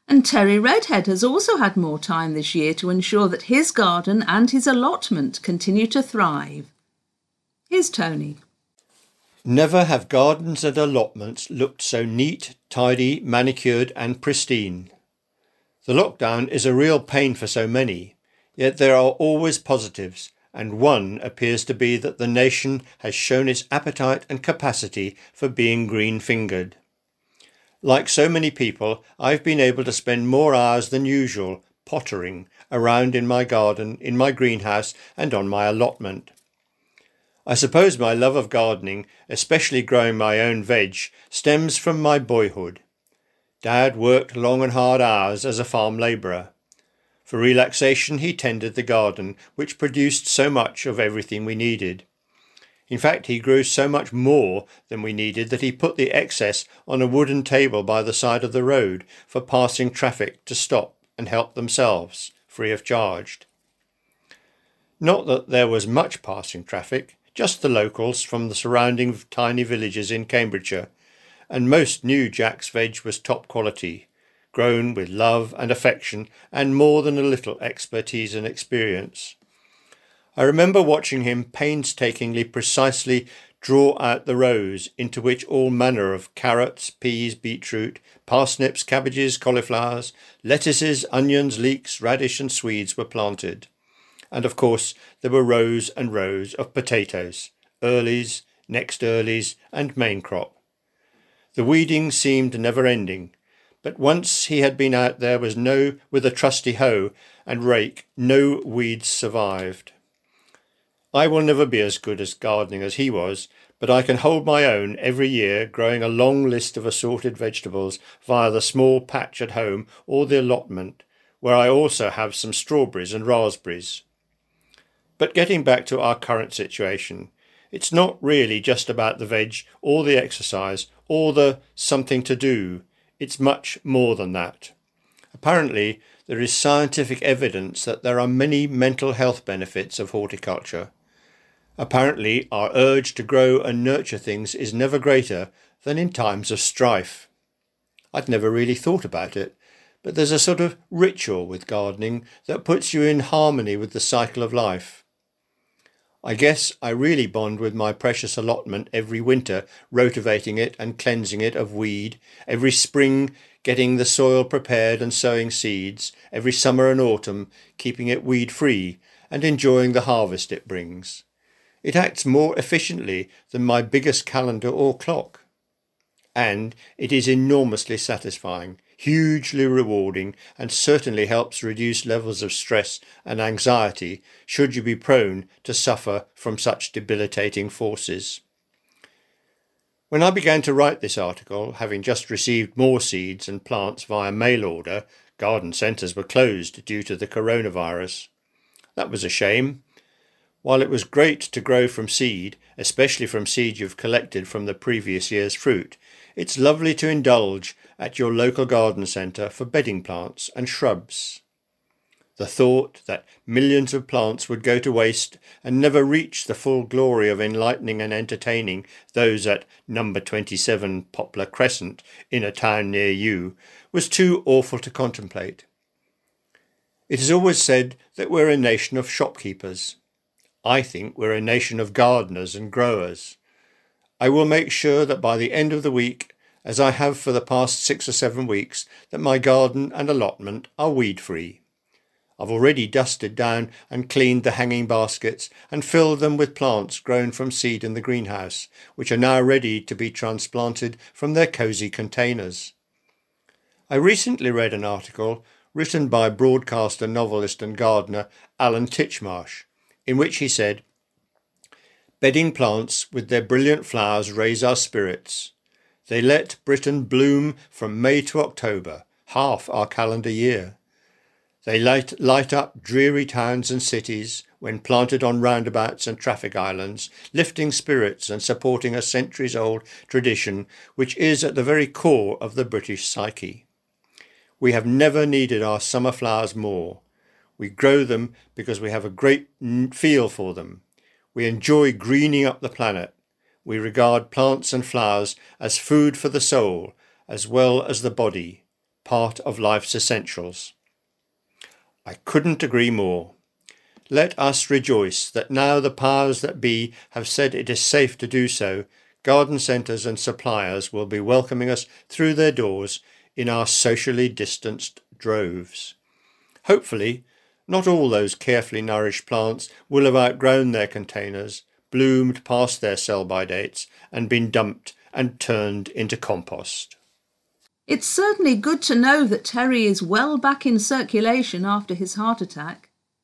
And Terry Redhead has also had more time this year to ensure that his garden and his allotment continue to thrive. Here's Tony. Never have gardens and allotments looked so neat, tidy, manicured and pristine. The lockdown is a real pain for so many, yet there are always positives, and one appears to be that the nation has shown its appetite and capacity for being green-fingered. Like so many people, I've been able to spend more hours than usual pottering around in my garden, in my greenhouse and on my allotment. I suppose my love of gardening, especially growing my own veg, stems from my boyhood. Dad worked long and hard hours as a farm labourer. For relaxation he tended the garden, which produced so much of everything we needed. In fact, he grew so much more than we needed that he put the excess on a wooden table by the side of the road for passing traffic to stop and help themselves, free of charge. Not that there was much passing traffic, just the locals from the surrounding tiny villages in Cambridgeshire, and most knew Jack's veg was top quality, grown with love and affection and more than a little expertise and experience. I remember watching him painstakingly precisely draw out the rows into which all manner of carrots, peas, beetroot, parsnips, cabbages, cauliflowers, lettuces, onions, leeks, radish and swedes were planted. And of course there were rows and rows of potatoes, earlies, next earlies and main crop. The weeding seemed never-ending, but once he had been out there with a trusty hoe and rake, no weeds survived. I will never be as good at gardening as he was, but I can hold my own every year, growing a long list of assorted vegetables via the small patch at home or the allotment, where I also have some strawberries and raspberries. But getting back to our current situation, it's not really just about the veg or the exercise or the something to do. It's much more than that. Apparently, there is scientific evidence that there are many mental health benefits of horticulture. Apparently, our urge to grow and nurture things is never greater than in times of strife. I'd never really thought about it, but there's a sort of ritual with gardening that puts you in harmony with the cycle of life. I guess I really bond with my precious allotment every winter, rotivating it and cleansing it of weed, every spring getting the soil prepared and sowing seeds, every summer and autumn keeping it weed-free and enjoying the harvest it brings. It acts more efficiently than my biggest calendar or clock. And it is enormously satisfying, hugely rewarding, and certainly helps reduce levels of stress and anxiety should you be prone to suffer from such debilitating forces. When I began to write this article, having just received more seeds and plants via mail order, garden centres were closed due to the coronavirus. That was a shame. While it was great to grow from seed, especially from seed you've collected from the previous year's fruit, it's lovely to indulge at your local garden centre for bedding plants and shrubs. The thought that millions of plants would go to waste and never reach the full glory of enlightening and entertaining those at number 27 Poplar Crescent in a town near you was too awful to contemplate. It is always said that we're a nation of shopkeepers. I think we're a nation of gardeners and growers. I will make sure that by the end of the week, as I have for the past 6 or 7 weeks, that my garden and allotment are weed-free. I've already dusted down and cleaned the hanging baskets and filled them with plants grown from seed in the greenhouse, which are now ready to be transplanted from their cosy containers. I recently read an article written by broadcaster, novelist and gardener Alan Titchmarsh, in which he said, "Bedding plants with their brilliant flowers raise our spirits. They let Britain bloom from May to October, half our calendar year. They light up dreary towns and cities when planted on roundabouts and traffic islands, lifting spirits and supporting a centuries-old tradition which is at the very core of the British psyche. We have never needed our summer flowers more. We grow them because we have a great feel for them. We enjoy greening up the planet. We regard plants and flowers as food for the soul as well as the body, part of life's essentials. I couldn't agree more. Let us rejoice that now the powers that be have said it is safe to do so, garden centres and suppliers will be welcoming us through their doors in our socially distanced droves. Hopefully, not all those carefully nourished plants will have outgrown their containers, bloomed past their sell-by dates, and been dumped and turned into compost. It's certainly good to know that Terry is well back in circulation after his heart attack.